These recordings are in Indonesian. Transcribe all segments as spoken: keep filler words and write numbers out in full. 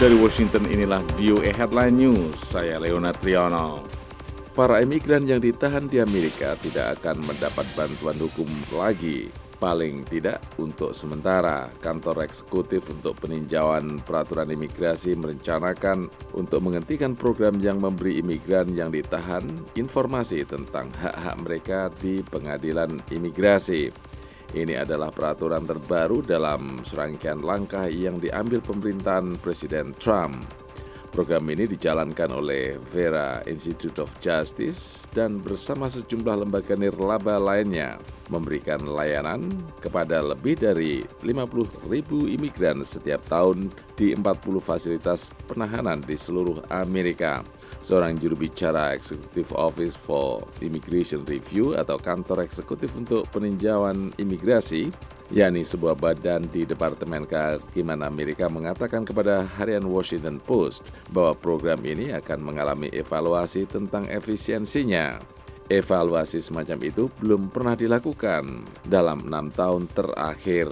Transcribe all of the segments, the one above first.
Dari Washington, inilah V O A Headline News, saya Leonard Triono. Para imigran yang ditahan di Amerika tidak akan mendapat bantuan hukum lagi, paling tidak untuk sementara. Kantor Eksekutif untuk Peninjauan Peraturan Imigrasi merencanakan untuk menghentikan program yang memberi imigran yang ditahan informasi tentang hak-hak mereka di pengadilan imigrasi. Ini adalah peraturan terbaru dalam serangkaian langkah yang diambil pemerintahan Presiden Trump. Program ini dijalankan oleh Vera Institute of Justice dan bersama sejumlah lembaga nirlaba lainnya memberikan layanan kepada lebih dari lima puluh ribu imigran setiap tahun di empat puluh fasilitas penahanan di seluruh Amerika. Seorang juru bicara Executive Office for Immigration Review atau kantor eksekutif untuk peninjauan imigrasi, yakni sebuah badan di Departemen Kehakiman Amerika, mengatakan kepada harian Washington Post bahwa program ini akan mengalami evaluasi tentang efisiensinya. Evaluasi semacam itu belum pernah dilakukan dalam enam tahun terakhir.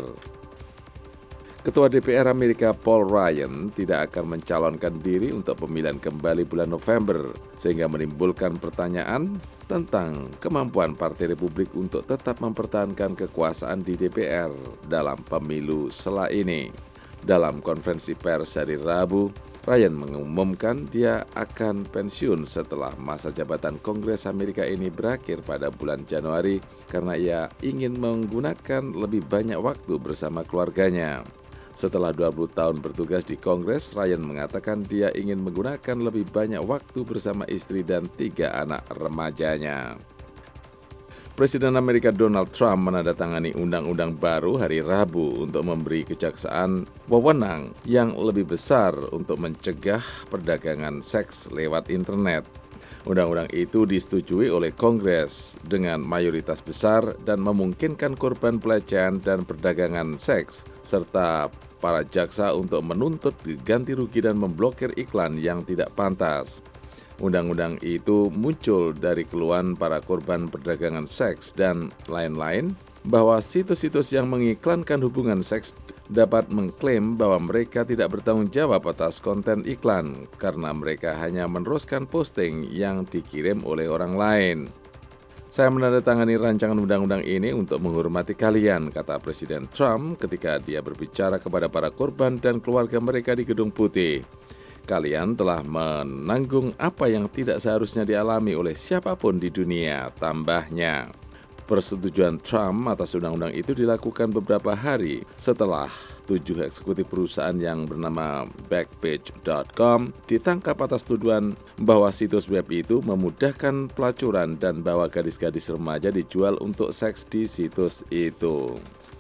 Ketua D P R Amerika Paul Ryan tidak akan mencalonkan diri untuk pemilihan kembali bulan November, sehingga menimbulkan pertanyaan tentang kemampuan Partai Republik untuk tetap mempertahankan kekuasaan di D P R dalam pemilu sela ini. Dalam konferensi pers hari Rabu, Ryan mengumumkan dia akan pensiun setelah masa jabatan Kongres Amerika ini berakhir pada bulan Januari karena ia ingin menggunakan lebih banyak waktu bersama keluarganya. Setelah dua puluh tahun bertugas di Kongres, Ryan mengatakan dia ingin menggunakan lebih banyak waktu bersama istri dan tiga anak remajanya. Presiden Amerika Donald Trump menandatangani undang-undang baru hari Rabu untuk memberi kejaksaan wewenang yang lebih besar untuk mencegah perdagangan seks lewat internet. Undang-undang itu disetujui oleh Kongres dengan mayoritas besar dan memungkinkan korban pelecehan dan perdagangan seks serta para jaksa untuk menuntut ganti rugi dan memblokir iklan yang tidak pantas. Undang-undang itu muncul dari keluhan para korban perdagangan seks dan lain-lain bahwa situs-situs yang mengiklankan hubungan seks dapat mengklaim bahwa mereka tidak bertanggung jawab atas konten iklan karena mereka hanya meneruskan posting yang dikirim oleh orang lain. Saya menandatangani rancangan undang-undang ini untuk menghormati kalian, kata Presiden Trump ketika dia berbicara kepada para korban dan keluarga mereka di Gedung Putih. Kalian telah menanggung apa yang tidak seharusnya dialami oleh siapapun di dunia, tambahnya. Persetujuan Trump atas undang-undang itu dilakukan beberapa hari setelah tujuh eksekutif perusahaan yang bernama Backpage dot com ditangkap atas tuduhan bahwa situs web itu memudahkan pelacuran dan bahwa gadis-gadis remaja dijual untuk seks di situs itu.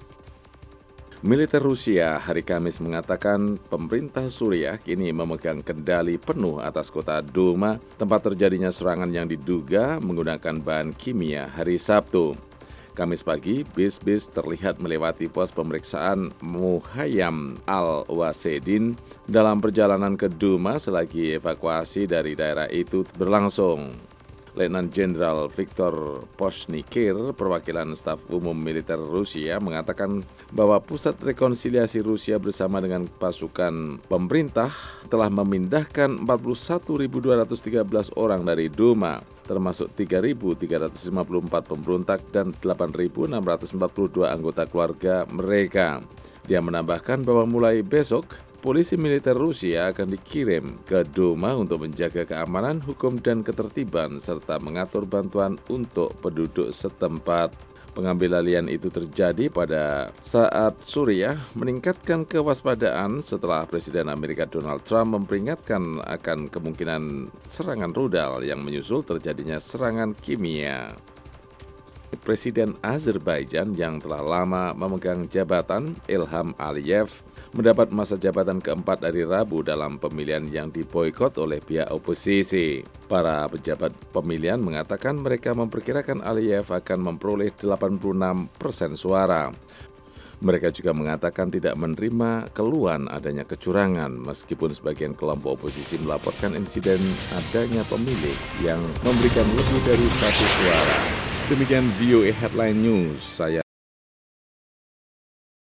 Militer Rusia hari Kamis mengatakan pemerintah Suriah kini memegang kendali penuh atas kota Duma, tempat terjadinya serangan yang diduga menggunakan bahan kimia hari Sabtu. Kamis pagi, bis-bis terlihat melewati pos pemeriksaan Muhayyam al-Wasedin dalam perjalanan ke Duma selagi evakuasi dari daerah itu berlangsung. Letnan Jenderal Viktor Poshnikir, perwakilan staf umum militer Rusia, mengatakan bahwa Pusat Rekonsiliasi Rusia bersama dengan pasukan pemerintah telah memindahkan empat puluh satu ribu dua ratus tiga belas orang dari Duma, termasuk tiga ribu tiga ratus lima puluh empat pemberontak dan delapan ribu enam ratus empat puluh dua anggota keluarga mereka. Dia menambahkan bahwa mulai besok, polisi militer Rusia akan dikirim ke Duma untuk menjaga keamanan, hukum, dan ketertiban, serta mengatur bantuan untuk penduduk setempat. Pengambil alihan itu terjadi pada saat Suriah meningkatkan kewaspadaan setelah Presiden Amerika Donald Trump memperingatkan akan kemungkinan serangan rudal yang menyusul terjadinya serangan kimia. Presiden Azerbaijan yang telah lama memegang jabatan, Ilham Aliyev, mendapat masa jabatan keempat dari Rabu dalam pemilihan yang diboikot oleh pihak oposisi. Para pejabat pemilihan mengatakan mereka memperkirakan Aliyev akan memperoleh delapan puluh enam persen suara. Mereka juga mengatakan tidak menerima keluhan adanya kecurangan, meskipun sebagian kelompok oposisi melaporkan insiden adanya pemilih yang memberikan lebih dari satu suara. Demikian V O A Headline News, saya